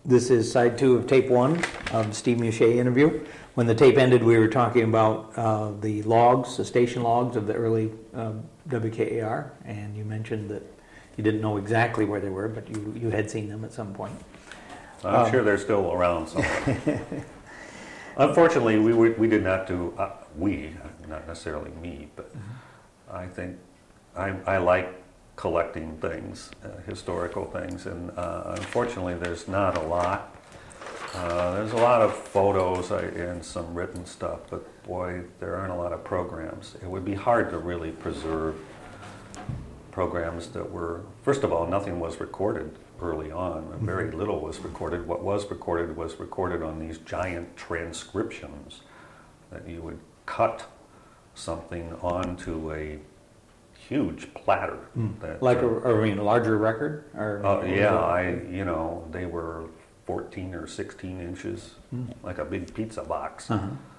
This is side 2 of tape 1 of the Steve Muchet interview. When the tape ended, we were talking about the logs, the station logs of the early WKAR, and you mentioned that you didn't know exactly where they were, but you had seen them at some point. I'm sure they're still around somewhere. Unfortunately, we did not do, not necessarily me, but I think I like collecting things, historical things, and unfortunately there's not a lot. There's a lot of photos and some written stuff, but boy, there aren't a lot of programs. It would be hard to really preserve programs that were, first of all, nothing was recorded early on. Very little was recorded. What was recorded on these giant transcriptions that you would cut something onto a huge platter. That, like a larger record? Or yeah, they were 14 or 16 inches, like a big pizza box.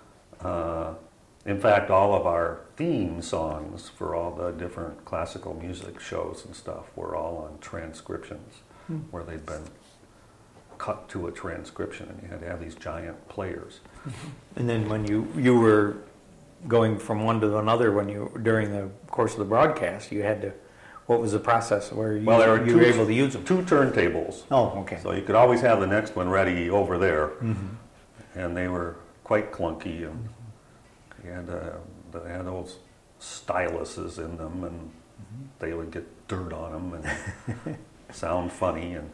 In fact, all of our theme songs for all the different classical music shows and stuff were all on transcriptions, where they'd been cut to a transcription, and you had to have these giant players. And then when you were going from one to another, during the course of the broadcast, you had to. What was the process where you were able to use them? 2 turntables. Oh, okay. So you could always have the next one ready over there, and they were quite clunky, and you had they had those styluses in them, and they would get dirt on them and sound funny. And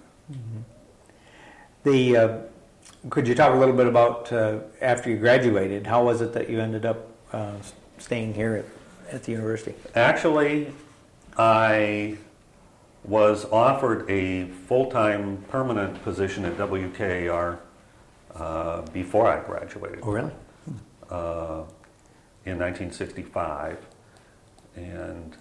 could you talk a little bit about after you graduated? How was it that you ended up staying here at the university? Actually, I was offered a full-time permanent position at WKAR before I graduated. Oh, really? In 1965, and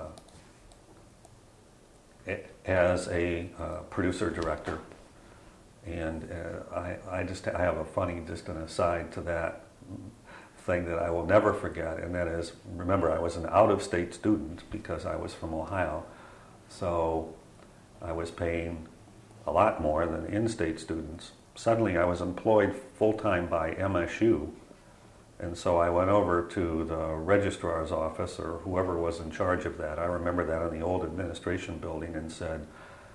as a producer-director. And I have a funny, just an aside to that thing that I will never forget, and that is, remember, I was an out-of-state student because I was from Ohio, so I was paying a lot more than in-state students. Suddenly I was employed full-time by MSU, and so I went over to the registrar's office, or whoever was in charge of that. I remember that in the old administration building, and said,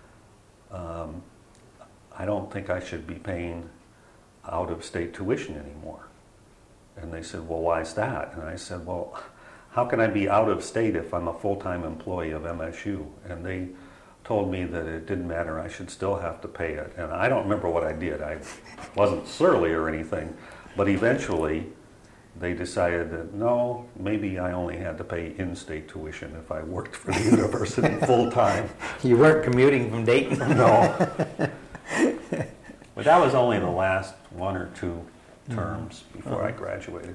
I don't think I should be paying out-of-state tuition anymore. And they said, well, why is that? And I said, well, how can I be out of state if I'm a full-time employee of MSU? And they told me that it didn't matter, I should still have to pay it. And I don't remember what I did. I wasn't surly or anything, but eventually they decided that, no, maybe I only had to pay in-state tuition if I worked for the university full-time. You weren't commuting from Dayton? No. But that was only the last 1 or 2 terms before I graduated.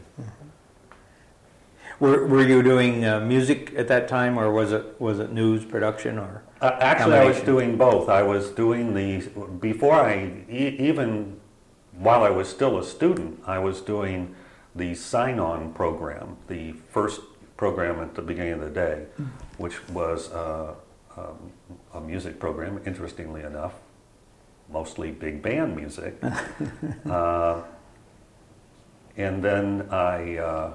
Were you doing music at that time, or was it news production, or? Actually, I was doing both. I was doing even while I was still a student, I was doing the sign-on program, the first program at the beginning of the day, which was a music program, interestingly enough, mostly big band music. And then I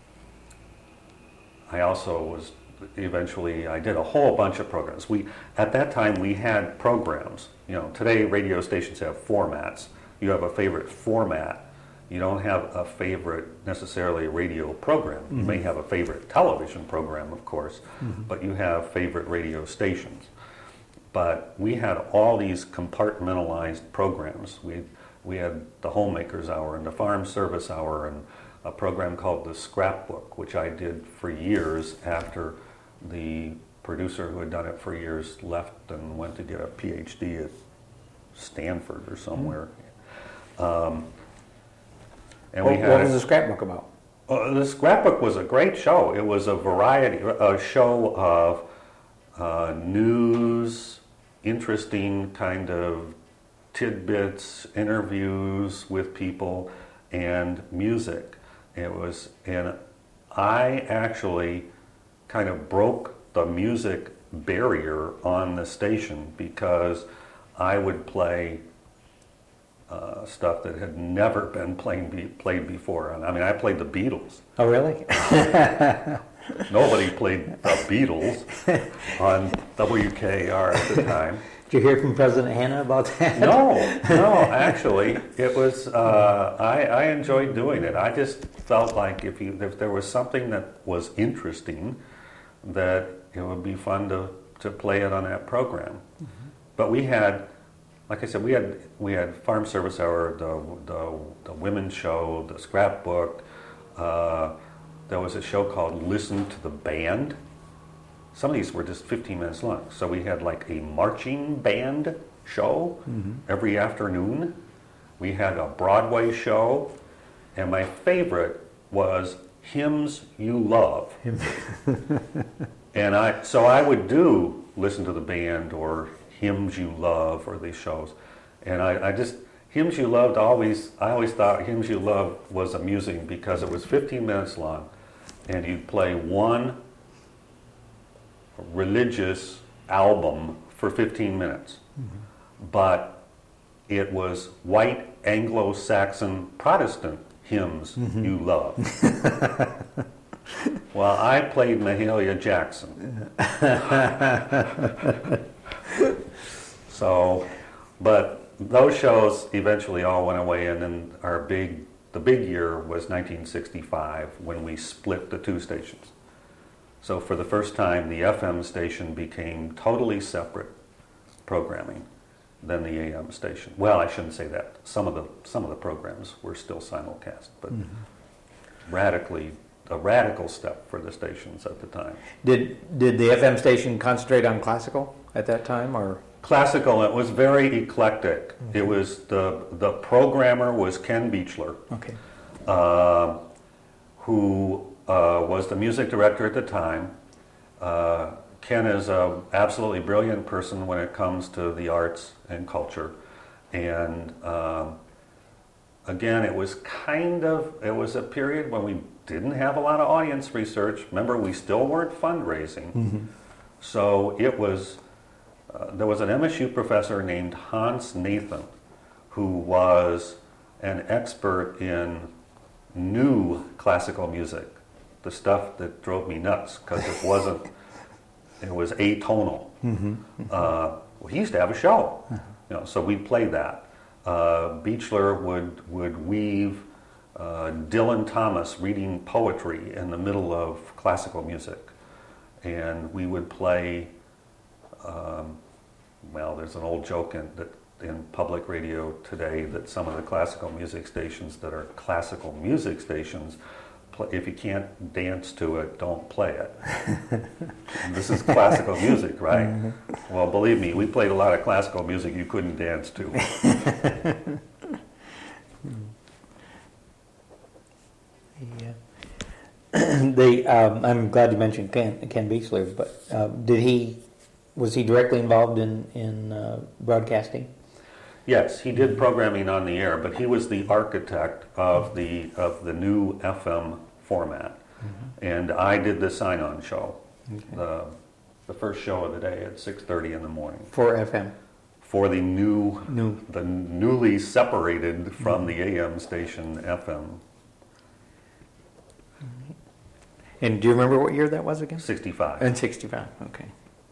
also was eventually, I did a whole bunch of programs. At that time we had programs. Today radio stations have formats. You have a favorite format. You don't have a favorite necessarily radio program. You may have a favorite television program, of course, but you have favorite radio stations. But we had all these compartmentalized programs. We had the Homemaker's Hour and the Farm Service Hour and a program called The Scrapbook, which I did for years after the producer who had done it for years left and went to get a PhD at Stanford or somewhere. And what was The Scrapbook about? The Scrapbook was a great show. It was a show of news, interesting kind of tidbits, interviews with people, and music. And I actually kind of broke the music barrier on the station because I would play stuff that had never been played before. And I mean, I played the Beatles. Oh, really? Nobody played the Beatles on WKR at the time. Did you hear from President Hanna about that? No, actually, it was, I enjoyed doing it. I just felt like if there was something that was interesting, that it would be fun to play it on that program. Mm-hmm. But we had, like I said, we had Farm Service Hour, the Women's Show, the Scrapbook. There was a show called Listen to the Band. Some of these were just 15 minutes long. So we had like a marching band show every afternoon. We had a Broadway show. And my favorite was Hymns You Love. And I would do Listen to the Band or Hymns You Love or these shows. And I just, Hymns You Loved, I always thought Hymns You Loved was amusing because it was 15 minutes long. And you'd play one religious album for 15 minutes. Mm-hmm. But it was white Anglo-Saxon Protestant hymns you love. Well, I played Mahalia Jackson. So, but those shows eventually all went away, and then the big year was 1965 when we split the two stations. So for the first time, the FM station became totally separate programming than the AM station. Well, I shouldn't say that. Some of the programs were still simulcast, but a radical step for the stations at the time. Did the FM station concentrate on classical at that time, or? Classical, it was very eclectic. Okay. It was the programmer was Ken Beachler, okay, who was the music director at the time. Ken is an absolutely brilliant person when it comes to the arts and culture. And again, it was a period when we didn't have a lot of audience research. Remember, we still weren't fundraising. Mm-hmm. So it was, there was an MSU professor named Hans Nathan, who was an expert in new classical music. The stuff that drove me nuts because it was atonal. Mm-hmm. Well, he used to have a show, so we'd play that. Beachler would weave Dylan Thomas reading poetry in the middle of classical music, and we would play. There's an old joke in public radio today that some of the classical music stations that are classical music stations, if you can't dance to it, don't play it. This is classical music, right? Mm-hmm. Well, believe me, we played a lot of classical music you couldn't dance to. Yeah. I'm glad you mentioned Ken Beachler, but was he directly involved in broadcasting? Yes, he did programming on the air, but he was the architect of the new FM format, and I did the sign-on show, the first show of the day at 6:30 in the morning for FM, for the newly separated from the AM station FM. And do you remember what year that was again? 65. And 65, okay.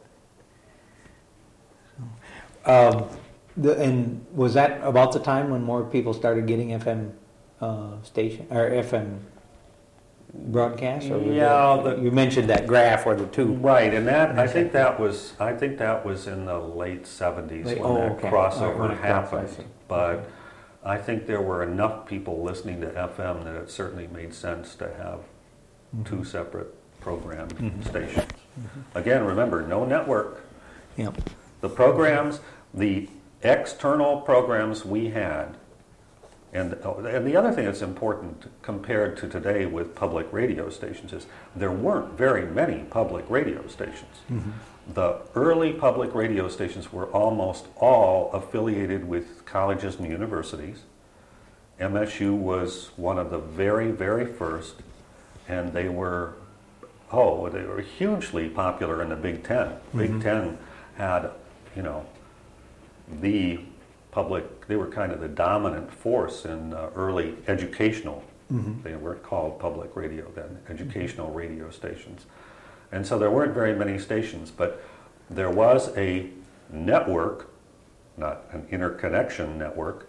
And was that about the time when more people started getting FM station or FM broadcasts? Or you mentioned that graph or the two. Right, and that I think that was in the late 70s when that crossover happened. But I think there were enough people listening to FM that it certainly made sense to have two separate program stations. Again, remember, no network. Yep. The programs, the external programs we had, and the other thing that's important compared to today with public radio stations is there weren't very many public radio stations. Mm-hmm. The early public radio stations were almost all affiliated with colleges and universities. MSU was one of the very, very first, and they were hugely popular in the Big Ten. Big Ten had, the they were kind of the dominant force in early educational, they weren't called public radio then, educational radio stations. And so there weren't very many stations, but there was a network, not an interconnection network,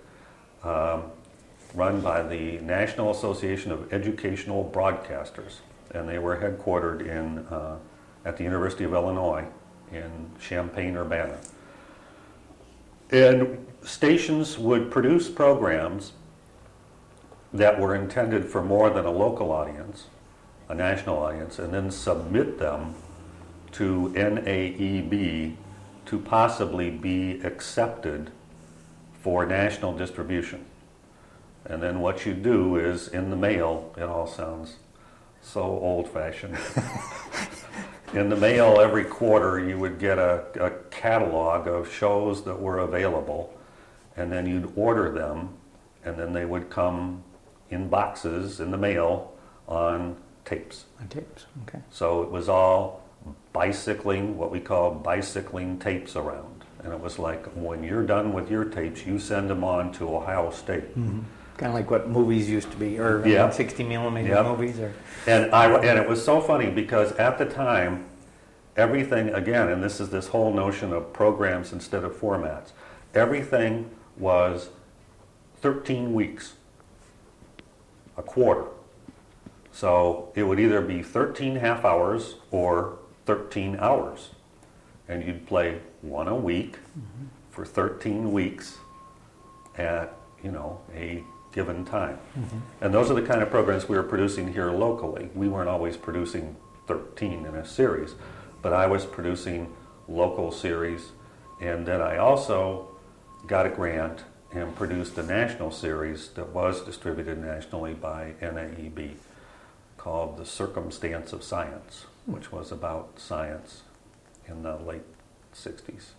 run by the National Association of Educational Broadcasters. And they were headquartered at the University of Illinois in Champaign-Urbana. And stations would produce programs that were intended for more than a local audience, a national audience, and then submit them to NAEB to possibly be accepted for national distribution. And then what you do is, in the mail, it all sounds so old-fashioned. In the mail every quarter you would get a catalog of shows that were available, and then you'd order them, and then they would come in boxes in the mail on tapes. On tapes, okay. So it was all bicycling, what we call bicycling tapes around. And it was like, when you're done with your tapes, you send them on to Ohio State. Mm-hmm. Kind of like what movies used to be, or Yep. 60 millimeter Yep. movies, or And it was so funny because at the time, everything, again, and this is this whole notion of programs instead of formats, everything was 13 weeks, a quarter. So it would either be 13 half hours or 13 hours. And you'd play one a week for 13 weeks at, a given time. And those are the kind of programs we were producing here locally. We weren't always producing 13 in a series, but I was producing local series, and then I also got a grant and produced a national series that was distributed nationally by NAEB called The Circumstance of Science, which was about science in the late 60s.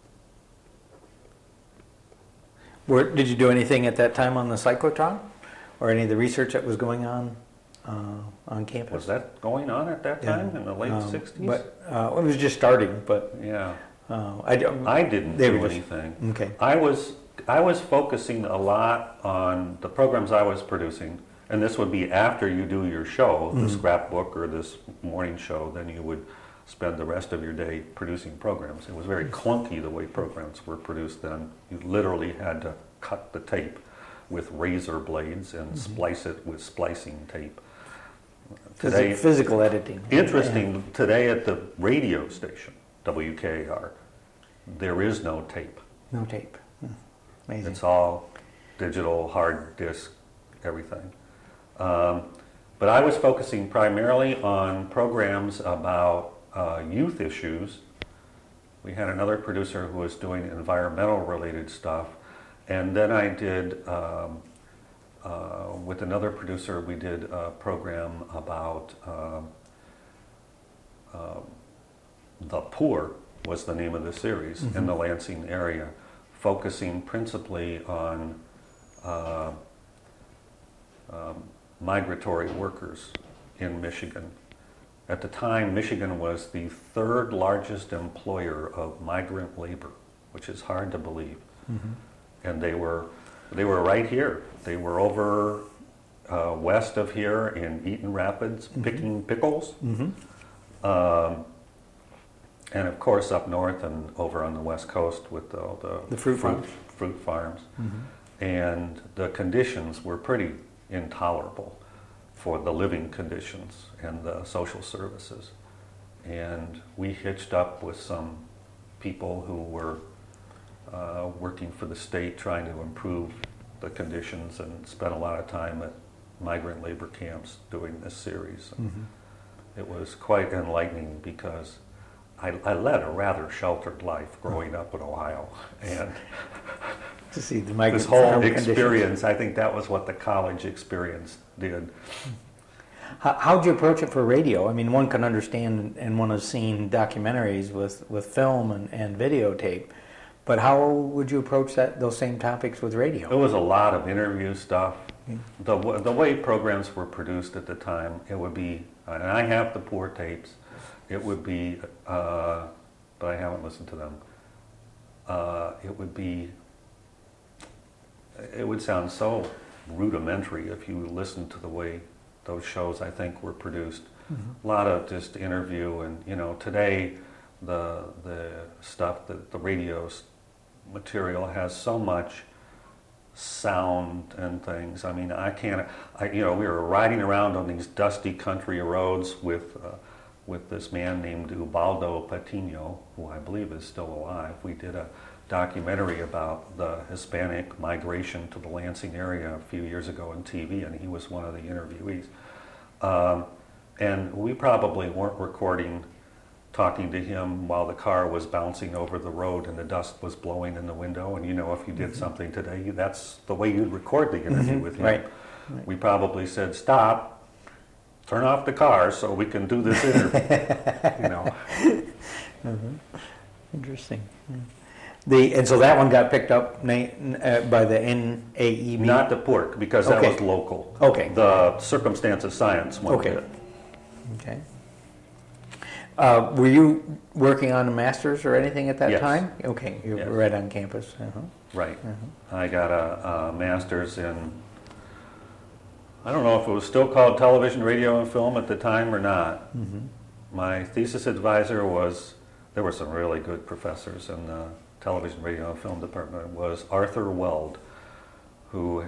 Did you do anything at that time on the cyclotron, or any of the research that was going on campus? Was that going on at that time in the late 60s? But it was just starting. But yeah, I didn't do anything. Okay. I was focusing a lot on the programs I was producing, and this would be after you do your show, the scrapbook or this morning show. Then you would spend the rest of your day producing programs. It was very clunky the way programs were produced then. You literally had to cut the tape with razor blades and splice it with splicing tape. Today, physical editing. Interesting, today at the radio station, WKAR, there is no tape. No tape. Amazing. It's all digital, hard disk, everything. But I was focusing primarily on programs about youth issues. We had another producer who was doing environmental related stuff, and then I did with another producer we did a program about The Poor was the name of the series in the Lansing area, focusing principally on migratory workers in Michigan. At the time, Michigan was the third largest employer of migrant labor, which is hard to believe. And they were right here. They were over west of here in Eaton Rapids, picking pickles. And of course up north and over on the west coast with all the fruit farms. Fruit farms. And the conditions were pretty intolerable for the living conditions and the social services. And we hitched up with some people who were working for the state trying to improve the conditions, and spent a lot of time at migrant labor camps doing this series. It was quite enlightening because I led a rather sheltered life growing up in Ohio, and to see the migrant this whole farm experience, conditions. I think that was what the college experience did. How'd you approach it for radio? I mean, one can understand, and one has seen documentaries with film and videotape, but how would you approach those same topics with radio? It was a lot of interview stuff. The way programs were produced at the time, it would be, and I have the Poor tapes, it would be, but I haven't listened to them, it would be it would sound so rudimentary if you listened to the way those shows, I think, were produced. A lot of just interview, and today the stuff that the radio material has so much sound and things. I mean, we were riding around on these dusty country roads with this man named Ubaldo Patino, who I believe is still alive. We did a documentary about the Hispanic migration to the Lansing area a few years ago on TV, and he was one of the interviewees. And we probably weren't talking to him while the car was bouncing over the road and the dust was blowing in the window. And if you did something today, that's the way you'd record the interview with him. Right. We probably said, "Stop, turn off the car so we can do this interview." Interesting. And so that one got picked up by the NAEB? Not the PORC, because that was local. Okay. The Circumstance of Science one did. Okay. Were you working on a master's or anything at that Yes. time? Okay, you were right on campus. Right. I got a master's in, I don't know if it was still called television, radio, and film at the time or not. My thesis advisor there were some really good professors in the television, radio, and film department, was Arthur Weld, who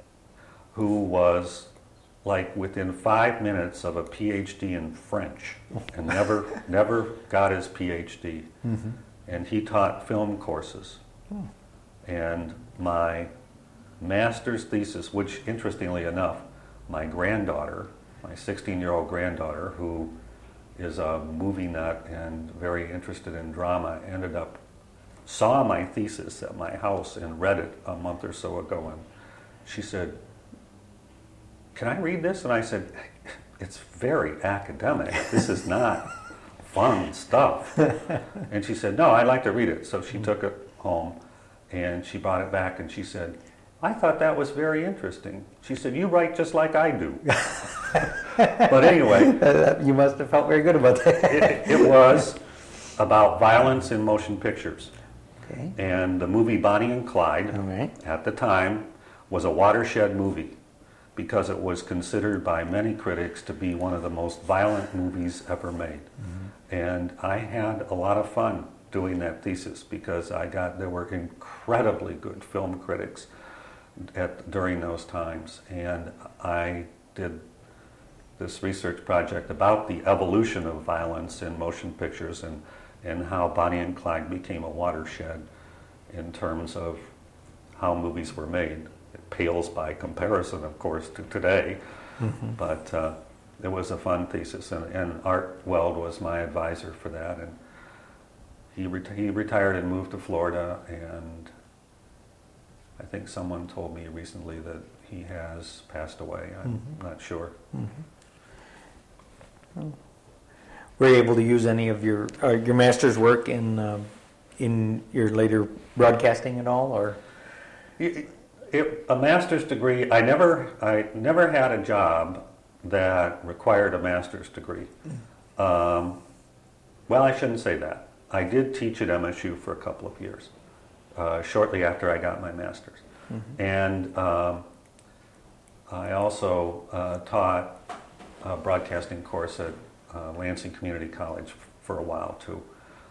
was like within 5 minutes of a PhD in French, and never got his PhD. And he taught film courses. And my master's thesis, which interestingly enough, my granddaughter, my 16-year-old granddaughter, who is a movie nut and very interested in drama, saw my thesis at my house and read it a month or so ago, and she said, "Can I read this?" And I said, "It's very academic. This is not fun stuff." And she said, "No, I'd like to read it." So she took it home and she brought it back and she said, "I thought that was very interesting." She said, "You write just like I do." But anyway. You must have felt very good about that. It was about violence in motion pictures. Okay. And the movie Bonnie and Clyde, at the time, was a watershed movie, because it was considered by many critics to be one of the most violent movies ever made. And I had a lot of fun doing that thesis, because there were incredibly good film critics during those times. And I did this research project about the evolution of violence in motion pictures and how Bonnie and Clyde became a watershed in terms of how movies were made. It pales by comparison, of course, to today, but it was a fun thesis, and Art Weld was my advisor for that, and he retired and moved to Florida, and I think someone told me recently that he has passed away. I'm not sure. Were you able to use any of your master's work in your later broadcasting at all, or? A master's degree, I never had a job that required a master's degree. Well, I shouldn't say that. I did teach at MSU for a couple of years, shortly after I got my master's. And I also taught a broadcasting course at Lansing Community College for a while too.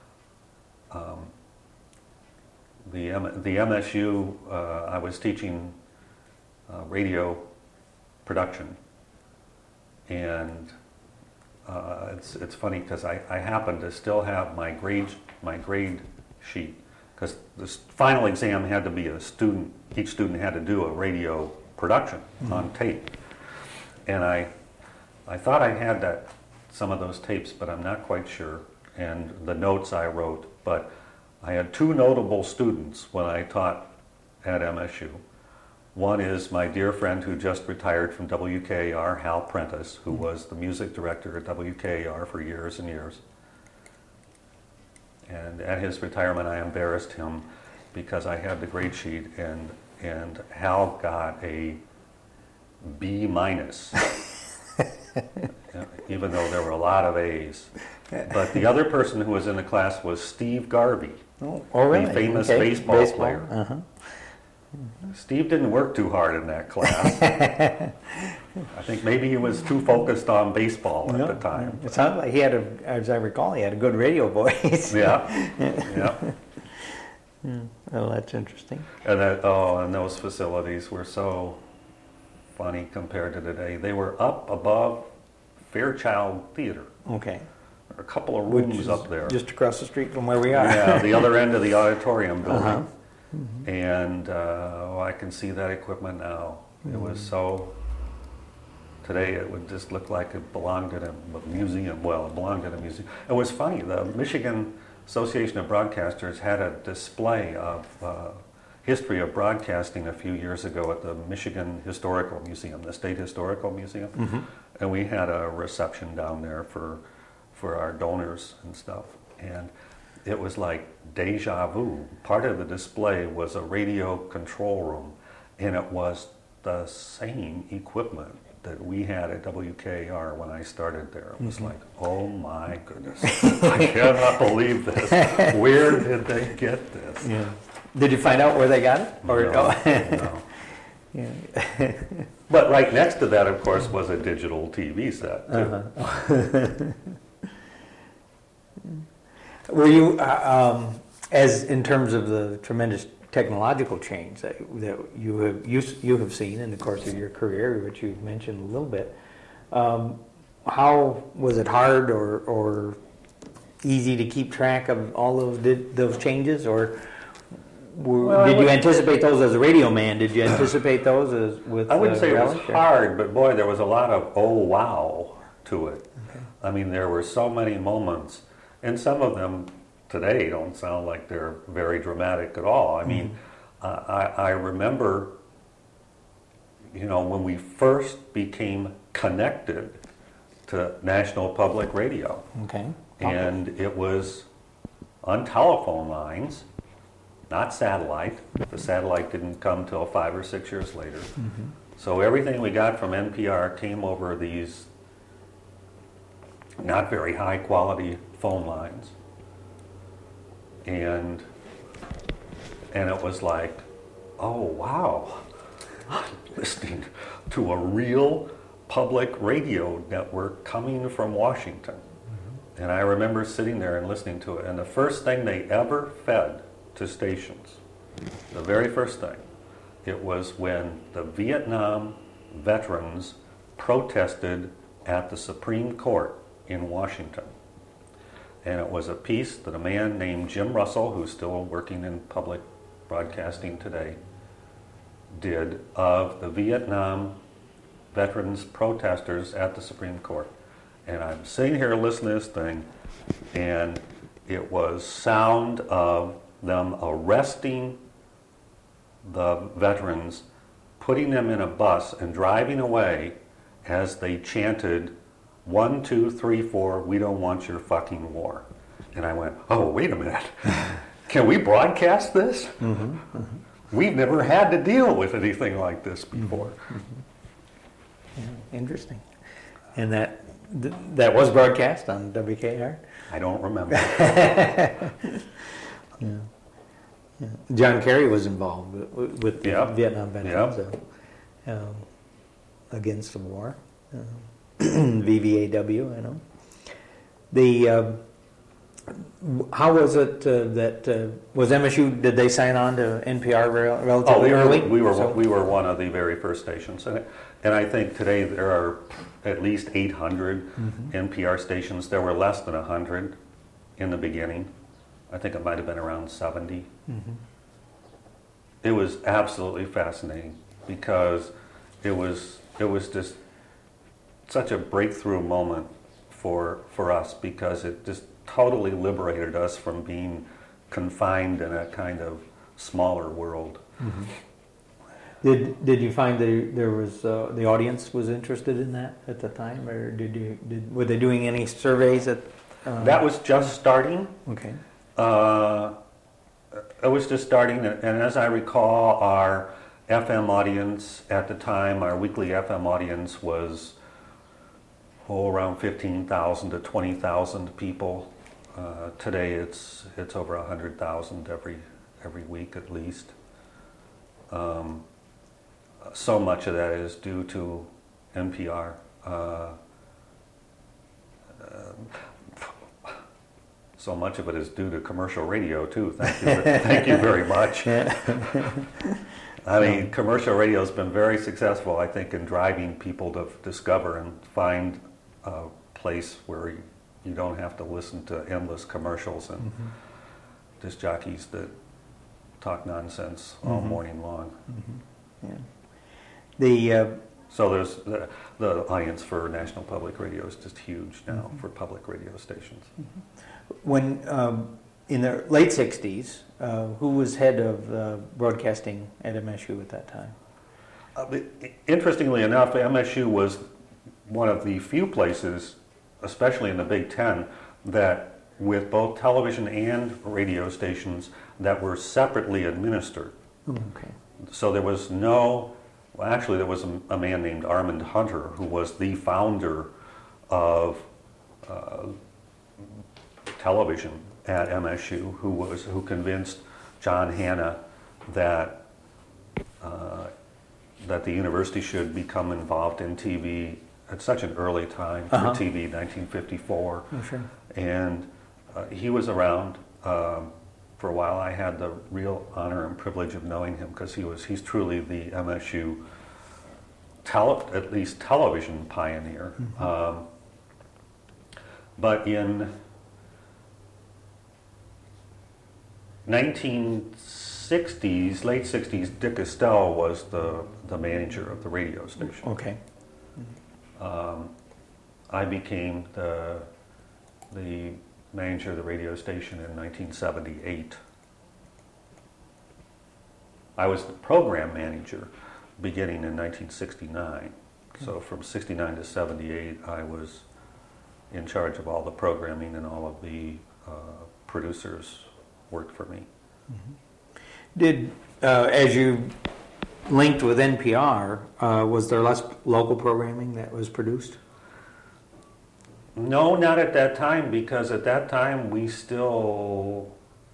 The MSU, I was teaching radio production, and it's funny because I happen to still have my grade sheet, because this final exam had to be each student had to do a radio production on tape, and I thought I had some of those tapes, but I'm not quite sure, and the notes I wrote, but I had two notable students when I taught at MSU. One is my dear friend who just retired from WKAR, Hal Prentice, who was the music director at WKAR for years and years. And at his retirement, I embarrassed him because I had the grade sheet, and Hal got a B-, even though there were a lot of A's. But the other person who was in the class was Steve Garvey, Oh, really? the famous baseball player. Steve didn't work too hard in that class. I think maybe he was too focused on baseball at the time. It sounds like he had, as I recall, he had a good radio voice. Yeah, yeah. Oh, that's interesting. And and those facilities were so funny compared to today. They were up above Fairchild Theater. Okay. There were a couple of rooms up there. Just across the street from where we are. Yeah, the other end of the auditorium building. Uh-huh. And I can see that equipment now. It was so. Today it would just look like it belonged in a museum. Well, it belonged in a museum. It was funny. The Michigan Association of Broadcasters had a display of history of broadcasting a few years ago at the Michigan Historical Museum, the State Historical Museum, and we had a reception down there for our donors and stuff. And it was like deja vu. Part of the display was a radio control room, and it was the same equipment that we had at WKR when I started there. It was like, oh my goodness, I cannot believe this. Where did they get this? Yeah. Did you find out where they got it? Or No. Yeah. But right next to that, of course, was a digital TV set, too. Were you, as in terms of the tremendous technological change that you have seen in the course of your career, which you've mentioned a little bit, how was it hard or easy to keep track of all of those changes, or did you anticipate those as a radio man? Did you anticipate those as with? I wouldn't say it was relish, hard, but boy, there was a lot of oh wow to it. Okay. I mean, there were so many moments, and some of them today don't sound like they're very dramatic at all. I mean, I remember, when we first became connected to National Public Radio. Okay. And it was on telephone lines, not satellite. The satellite didn't come till 5 or 6 years later. So everything we got from NPR came over these not very high quality phone lines. And it was like, oh wow, I'm listening to a real public radio network coming from Washington. And I remember sitting there and listening to it, and the first thing they ever fed to stations, the very first thing, it was when the Vietnam veterans protested at the Supreme Court in Washington. And it was a piece that a man named Jim Russell, who's still working in public broadcasting today, did of the Vietnam veterans protesters at the Supreme Court. And I'm sitting here listening to this thing, and it was sound of them arresting the veterans, putting them in a bus and driving away as they chanted, 1, 2, 3, 4, we don't want your fucking war. And I went, oh, wait a minute. Can we broadcast this? We've never had to deal with anything like this before. Yeah, interesting. And that was broadcast on WKR? I don't remember. Yeah. John Kerry was involved with the Vietnam veterans against the war. VVAW, I know. How was it that was MSU? Did they sign on to NPR relatively early? We were one of the very first stations, and I think today there are at least 800 NPR stations. There were less than 100 in the beginning. I think it might have been around 70. It was absolutely fascinating because it was just such a breakthrough moment for us, because it just totally liberated us from being confined in a kind of smaller world. Did you find there was the audience was interested in that at the time, or were they doing any surveys at? That was just starting. Okay. It was just starting, and as I recall, our FM audience at the time, our weekly FM audience was around 15,000 to 20,000 people. Today it's over 100,000 every week at least. so much of that is due to NPR. So much of it is due to commercial radio too. Thank you, thank you very much. I mean, commercial radio has been very successful, I think, in driving people to discover and find a place where you don't have to listen to endless commercials and disc jockeys that talk nonsense all morning long. So there's the audience for National Public Radio is just huge now for public radio stations. When in the late 60s, who was head of broadcasting at MSU at that time? Interestingly enough, MSU was one of the few places, especially in the Big Ten, that with both television and radio stations that were separately administered. Okay. So there was no, well, actually there was a man named Armand Hunter who was the founder of television at MSU, who convinced John Hanna that that the university should become involved in TV at such an early time for TV, 1954. Oh, sure. And he was around for a while. I had the real honor and privilege of knowing him because he's truly the MSU at least television pioneer. But in 1960s, late 60s, Dick Estelle was the manager of the radio station. Okay. I became the manager of the radio station in 1978. I was the program manager beginning in 1969. So from 69 to 78, I was in charge of all the programming, and all of the producers worked for me. Did, as you linked with NPR, was there less local programming that was produced? No, not at that time, because at that time we still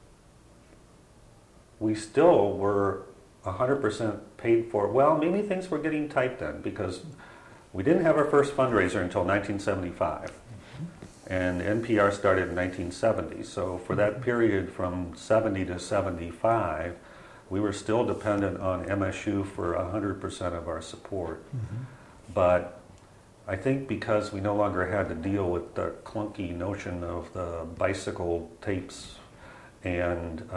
were 100% paid for. Well, maybe things were getting tight then, because we didn't have our first fundraiser until 1975. And NPR started in 1970. So for that period from 70 to 75, we were still dependent on MSU for 100% of our support. But I think because we no longer had to deal with the clunky notion of the bicycle tapes and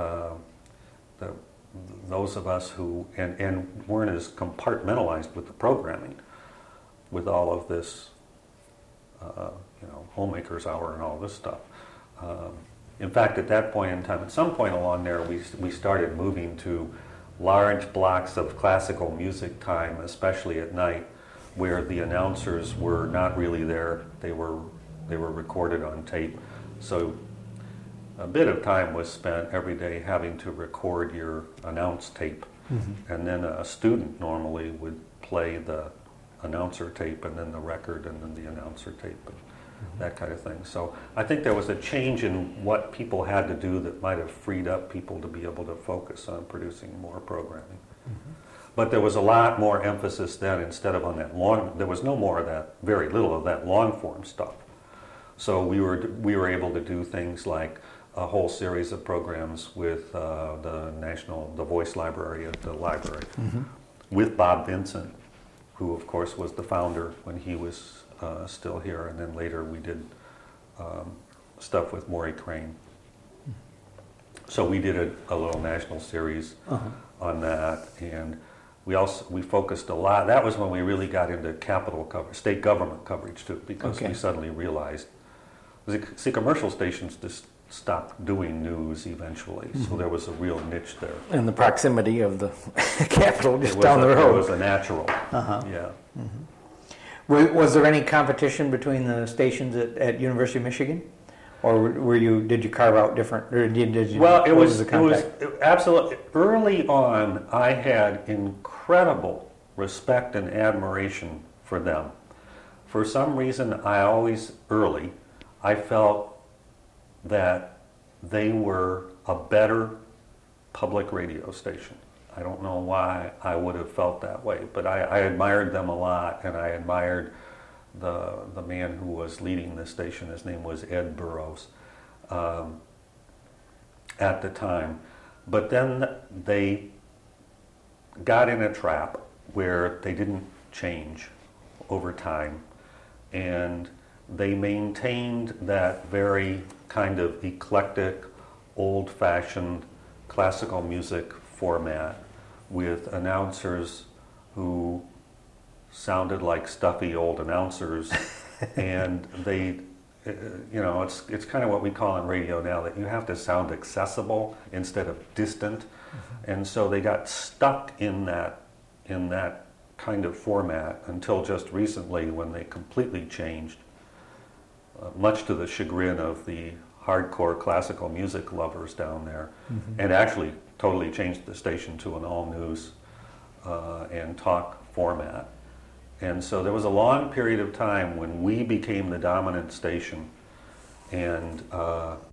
those of us who and weren't as compartmentalized with the programming, with all of this Homemaker's Hour and all this stuff. In fact, at that point in time, at some point along there, we started moving to large blocks of classical music time, especially at night, where the announcers were not really there. They were recorded on tape. So a bit of time was spent every day having to record your announce tape. And then a student normally would play the announcer tape and then the record and then the announcer tape and that kind of thing. So I think there was a change in what people had to do that might have freed up people to be able to focus on producing more programming. But there was a lot more emphasis then, instead of on that there was no more of that, very little of that long form stuff. So we were able to do things like a whole series of programs with the Voice Library at the library, with Bob Vincent, who of course was the founder when he was still here, and then later we did stuff with Maury Crane. So we did a little national series on that, and we focused a lot. That was when we really got into capital coverage, state government coverage too, because we suddenly realized, see, commercial stations just stopped doing news eventually, so there was a real niche there. And the proximity of the capital just down the road. It was a natural, yeah. Was there any competition between the stations at University of Michigan, or did you carve out different? Or did you? Well, it was absolutely early on. I had incredible respect and admiration for them. For some reason, I felt that they were a better public radio station. I don't know why I would have felt that way, but I admired them a lot, and I admired the man who was leading the station. His name was Ed Burrows at the time. But then they got in a trap where they didn't change over time, and they maintained that very kind of eclectic, old-fashioned classical music format with announcers who sounded like stuffy old announcers. And they, it's kind of what we call in radio now, that you have to sound accessible instead of distant. And so they got stuck in that kind of format until just recently, when they completely changed, much to the chagrin of the hardcore classical music lovers down there, and actually totally changed the station to an all-news and talk format. And so there was a long period of time when we became the dominant station, and